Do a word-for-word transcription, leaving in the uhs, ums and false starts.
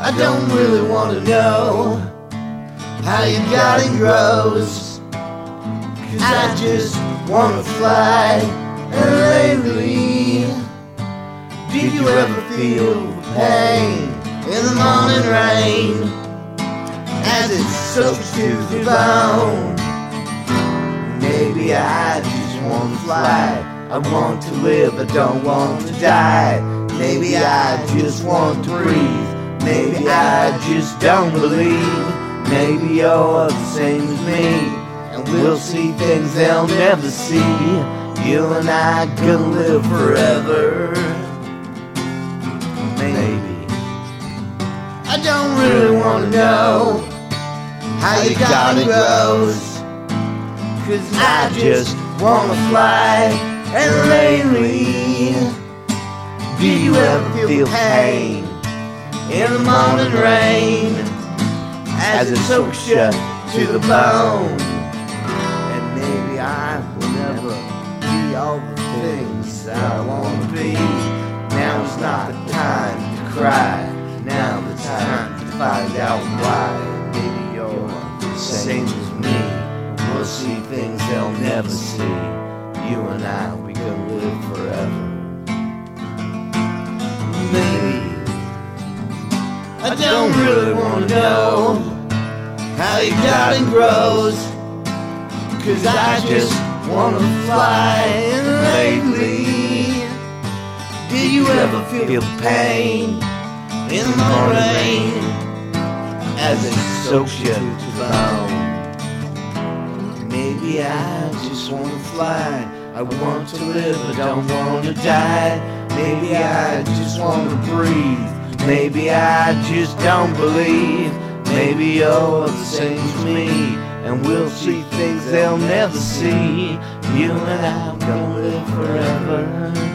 I don't really want to know how you got it grows, 'cause I just want to fly. And lately, did you ever feel the pain in the morning rain as it soaks to the bone? Maybe I just want to fly. I want to live, I don't want to die. Maybe I just want to breathe. Maybe I just don't believe. Maybe you're the same as me, and we'll see things they'll never see. You and I gonna live forever. Maybe. I don't really wanna know how your garden grows, 'cause I just wanna fly. And lately, do you ever feel pain in the morning rain as it soaks you to the bone? And maybe I will never be all the things that I want to be. Now is not the time to cry. Now the time to find out why. Maybe you're the same as me. We'll see things they'll never see. You and I, we gonna live forever. Maybe. I don't really wanna know how your garden grows, 'cause I just wanna fly. And lately, did you ever feel pain in the rain as it soaks you to the bone? Maybe I just wanna fly. I want to live, I don't want to die. Maybe I just want to breathe. Maybe I just don't believe. Maybe you're the same as me, and we'll see things they'll never see. You and I are gonna live forever.